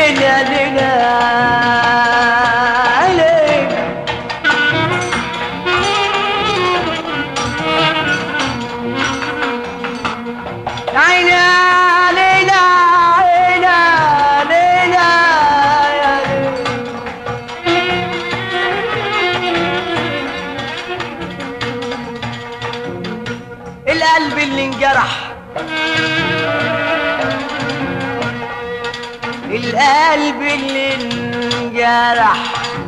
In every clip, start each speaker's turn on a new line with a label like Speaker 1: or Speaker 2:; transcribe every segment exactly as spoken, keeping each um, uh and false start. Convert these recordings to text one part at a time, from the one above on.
Speaker 1: ليل يا ليل يا ليل يا عيني يا ليل يا ليل يا ليل القلب اللي انجرح القلب اللي انجرح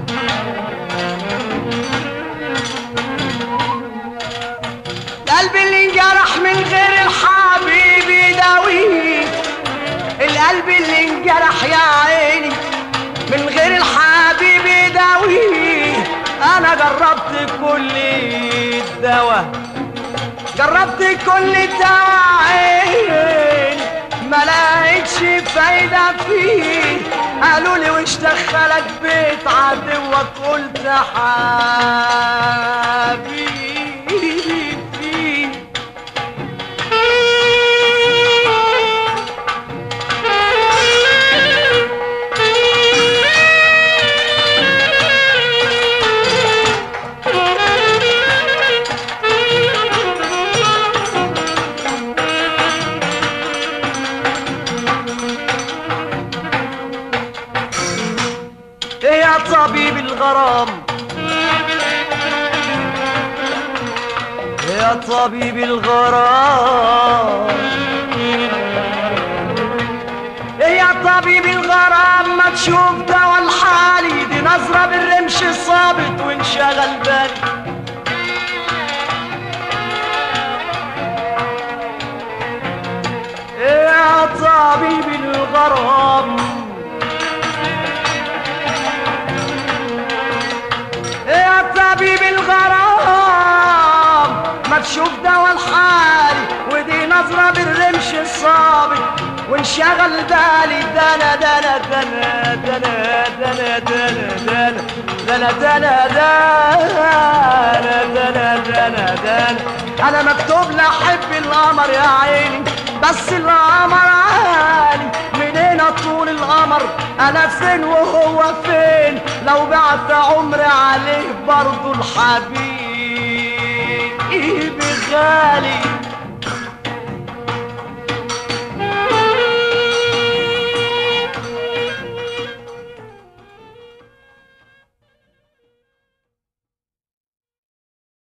Speaker 1: القلب اللي انجرح من غير الحبيب يداويه القلب اللي انجرح يا عيني من غير الحبيب يداويه انا جربت كل الدواء جربت كل الدواء ما لقيتش فايدة فيه قالوا لي وش دخلك بيت عدوك قلت حبيبي فيه يا طبيب الغرام يا طبيب الغرام يا طبيب الغرام ما تشوف دوا الحالي دي نظرة بالرمش صابت وانشغل بالي يا طبيب الغرام يا طبيب الغرام ما تشوف دوا الحالي ودي نظرة بالرمش الصابت وانشغل بالي دنا دنا دنا دنا دنا دنا دنا دنا دنا دنا دنا دنا انا مكتوب لي احب القمر يا عيني بس القمر عالي منين طول القمر انا فين وهو فين لو بعت عمري عليه برضو الحبيب غالي